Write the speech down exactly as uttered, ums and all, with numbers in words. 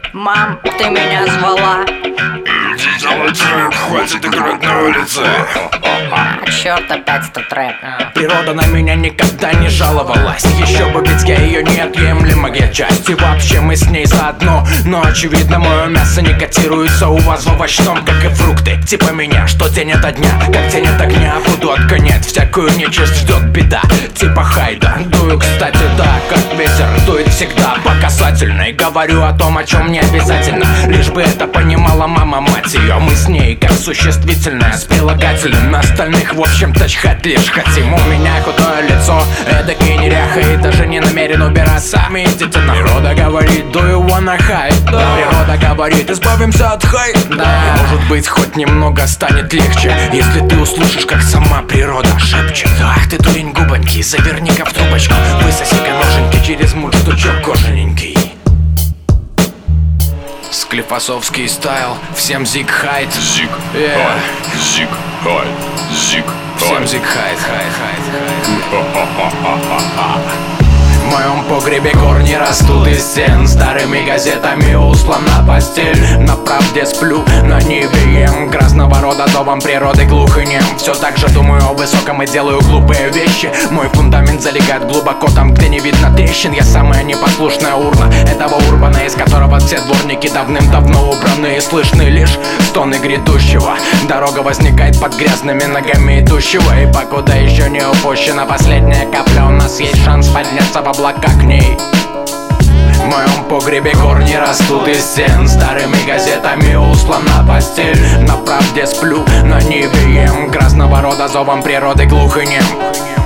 Мам, ты меня звала? Иди делай трэп, хватит играть на улице. А, черт, опять статрэп. Природа на меня никогда не жаловалась. Еще бы, ведь я ее неотъемлемая часть. И вообще мы с ней заодно. Но очевидно, мое мясо не котируется у вас в овощном, как и фрукты. Типа меня, что день ото дня, как тень от огня. Буду отгонять всякую нечисть, ждет беда. Типа хайда, дую, кстати, да, как ветер дует всегда по касательной. Говорю о том, о чем не обязательно, лишь бы это понимала мама, мать ее. Мы с ней как существительное с прилагательным. На остальных, в общем-то, чхать лишь хотим. У меня худое лицо, эдакий неряха, и даже не намерен убираться. Сами идите на. Природа говорит, do you wanna hide? Да. Природа говорит, избавимся от хайт. Да. И может быть, хоть немного станет легче, если ты услышишь, как сама природа шепчет. Ах ты, дурень губонький, заверни-ка в трубочку, высоси-ка ноженьки через мундштучок кожаненький. Склифосовский стайл, всем зиг хайт. Зиг Yeah. хайт, зиг хайт, зиг Всем хайт. зиг хайт, хайт, хайт, хайт. В моем погребе корни растут из стен, старыми газетами услана постель. На правде сплю, на небе ем грязного рода зовом природы глух и нем. Все так же думаю о высоком и делаю глупые вещи. Мой фундамент залегает глубоко там, где не видно трещин. Я самая непослушная урна этого урбана, из которого все дворники давным-давно убраны. И слышны лишь стоны грядущего. Дорога возникает под грязными ногами идущего. И покуда еще не упущена последняя капля, у нас есть шанс подняться в облака к ней. В моем погребе корни растут из стен, старыми газетами услана постель. На правде сплю, на небе ем грязного рода зовом природы глух и нем.